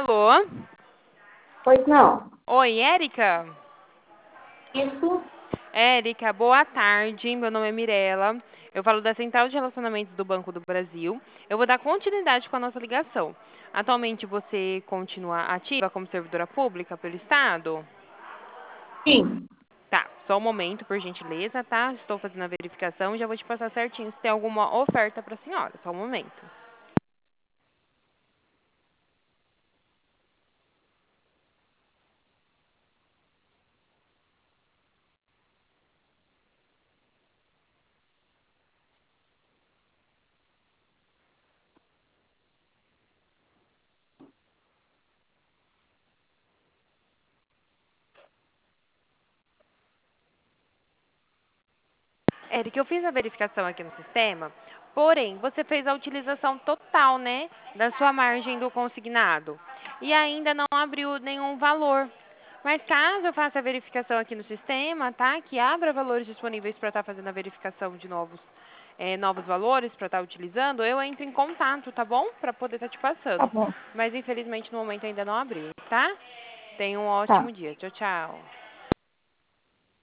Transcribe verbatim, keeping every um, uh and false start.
Alô? Pois não. Oi, Érica? Isso, Érica, boa tarde. Meu nome é Mirella. Eu falo da Central de Relacionamentos do Banco do Brasil. Eu vou dar continuidade com a nossa ligação. Atualmente você continua ativa como servidora pública pelo Estado? sim. Tá, só um momento, por gentileza, tá? Estou fazendo a verificação e já vou te passar certinho se tem alguma oferta para a senhora. Só um momento. Eric, eu fiz a verificação aqui no sistema, porém, você fez a utilização total, né, da sua margem do consignado e ainda não abriu nenhum valor. Mas caso eu faça a verificação aqui no sistema, tá, que abra valores disponíveis para estar fazendo a verificação de novos, eh, novos valores para estar utilizando, eu entro em contato, tá bom? Para poder estar te Tá passando. bom, Mas infelizmente no momento ainda não abriu, tá? Tenha um ótimo tá. dia. Tchau, tchau.